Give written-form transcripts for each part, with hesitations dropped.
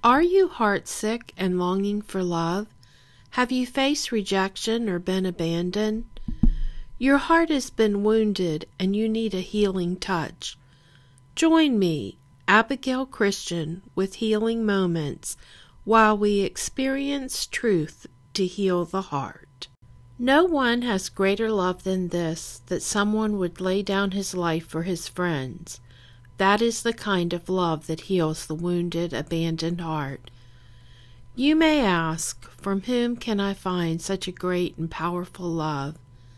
Are you heartsick and longing for love? Have you faced rejection or been abandoned? Your heart has been wounded and you need a healing touch. Join me, Abigail Christian, with Healing Moments while we experience truth to heal the heart. No one has greater love than this, that someone would lay down his life for his friends. That is the kind of love that heals the wounded, abandoned heart. You may ask, from whom can I find such a great and powerful love?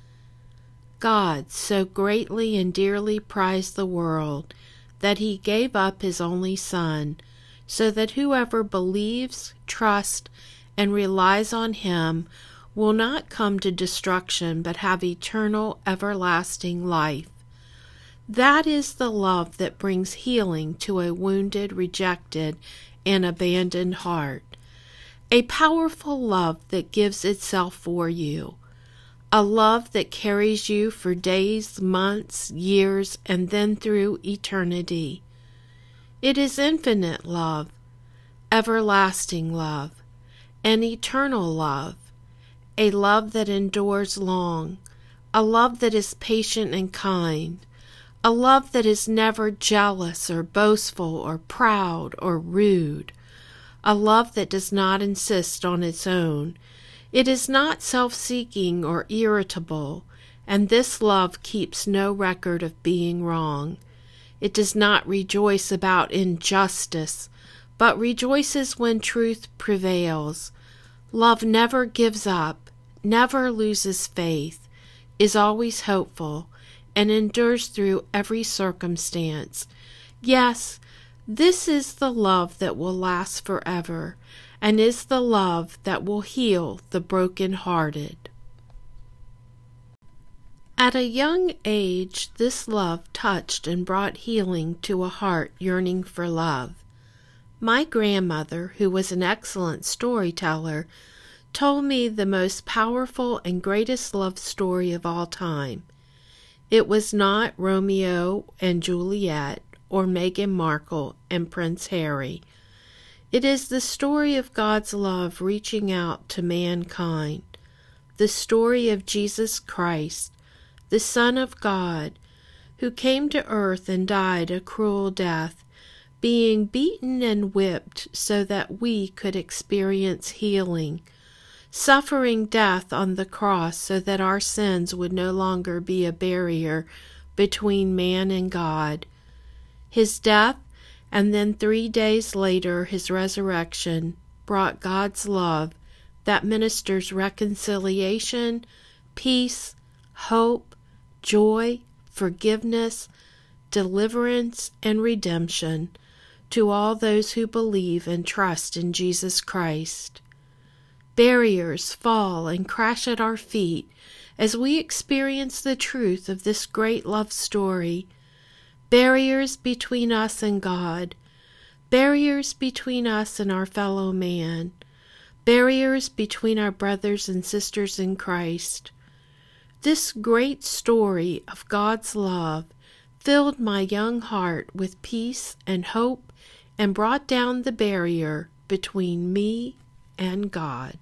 God so greatly and dearly prized the world that he gave up his only Son, so that whoever believes, trusts, and relies on him will not come to destruction but have eternal, everlasting life. That is the love that brings healing to a wounded, rejected, and abandoned heart. A powerful love that gives itself for you. A love that carries you for days, months, years, and then through eternity. It is infinite love, everlasting love, and eternal love. A love that endures long. A love that is patient and kind. A love that is never jealous or boastful or proud or rude. A love that does not insist on its own. It is not self-seeking or irritable, and this love keeps no record of being wrong. It does not rejoice about injustice, but rejoices when truth prevails. Love never gives up, never loses faith, is always hopeful, and endures through every circumstance. Yes, this is the love that will last forever, and is the love that will heal the broken-hearted. At a young age, this love touched and brought healing to a heart yearning for love. My grandmother, who was an excellent storyteller, told me the most powerful and greatest love story of all time. It was not Romeo and Juliet or Meghan Markle and Prince Harry. It is the story of God's love reaching out to mankind, the story of Jesus Christ, the Son of God, who came to earth and died a cruel death, being beaten and whipped so that we could experience healing, suffering death on the cross so that our sins would no longer be a barrier between man and God. His death, and then 3 days later his resurrection, brought God's love that ministers reconciliation, peace, hope, joy, forgiveness, deliverance, and redemption to all those who believe and trust in Jesus Christ. Barriers fall and crash at our feet as we experience the truth of this great love story. Barriers between us and God, barriers between us and our fellow man, barriers between our brothers and sisters in Christ. This great story of God's love filled my young heart with peace and hope and brought down the barrier between me and God.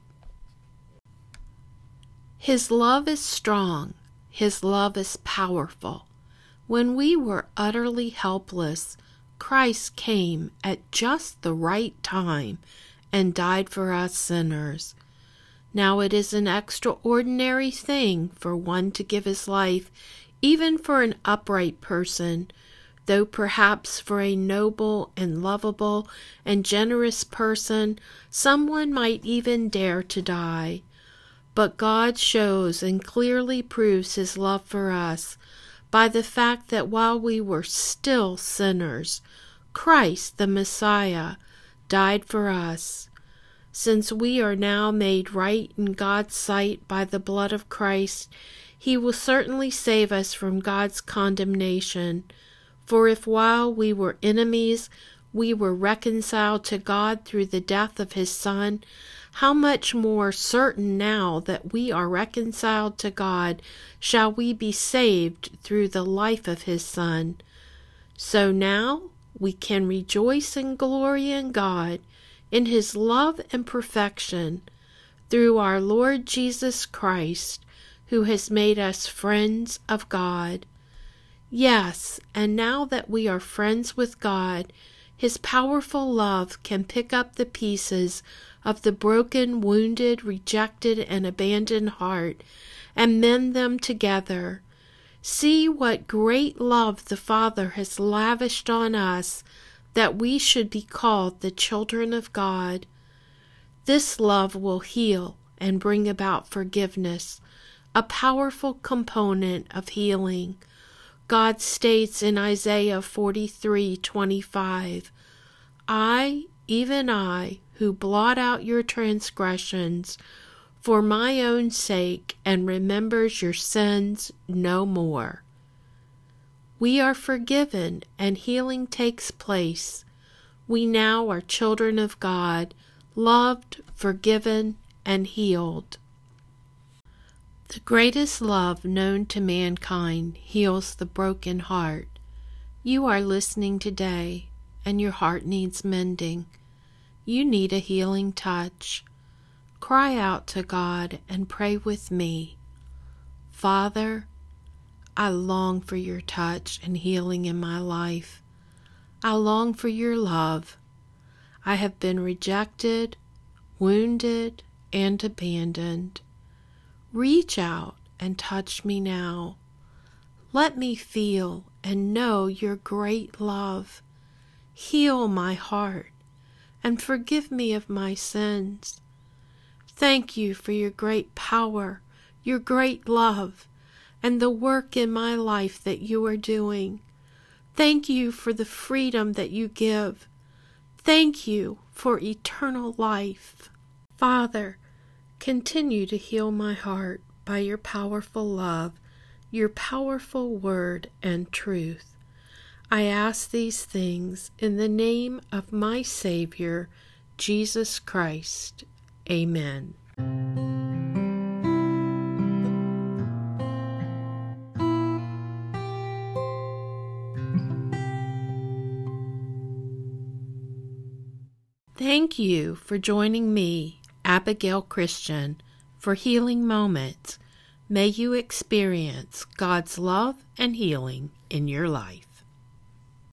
His love is strong. His love is powerful. When we were utterly helpless, Christ came at just the right time and died for us sinners. Now it is an extraordinary thing for one to give his life, even for an upright person, though perhaps for a noble and lovable and generous person, someone might even dare to die. But God shows and clearly proves his love for us by the fact that while we were still sinners, Christ, the Messiah, died for us. Since we are now made right in God's sight by the blood of Christ, he will certainly save us from God's condemnation. For if while we were enemies, we were reconciled to God through the death of his Son, how much more certain now that we are reconciled to God shall we be saved through the life of his Son. So now we can rejoice and glory in God in His love and perfection through our Lord Jesus Christ, who has made us friends of God. Yes, and now that we are friends with God, His powerful love can pick up the pieces of the broken, wounded, rejected, and abandoned heart and mend them together. See what great love the Father has lavished on us, that we should be called the children of God. This love will heal and bring about forgiveness, a powerful component of healing. God states in Isaiah 43:25, I, even I, who blot out your transgressions for my own sake and remembers your sins no more. We are forgiven and healing takes place. We now are children of God, loved, forgiven, and healed. The greatest love known to mankind heals the broken heart. You are listening today, and your heart needs mending. You need a healing touch. Cry out to God and pray with me. Father, I long for your touch and healing in my life. I long for your love. I have been rejected, wounded, and abandoned. Reach out and touch me now. Let me feel and know your great love. Heal my heart and forgive me of my sins. Thank you for your great power, your great love, and the work in my life that you are doing. Thank you for the freedom that you give. Thank you for eternal life. Father, continue to heal my heart by your powerful love, your powerful word and truth. I ask these things in the name of my Savior, Jesus Christ. Amen. Thank you for joining me, Abigail Christian, for Healing Moments. May you experience God's love and healing in your life.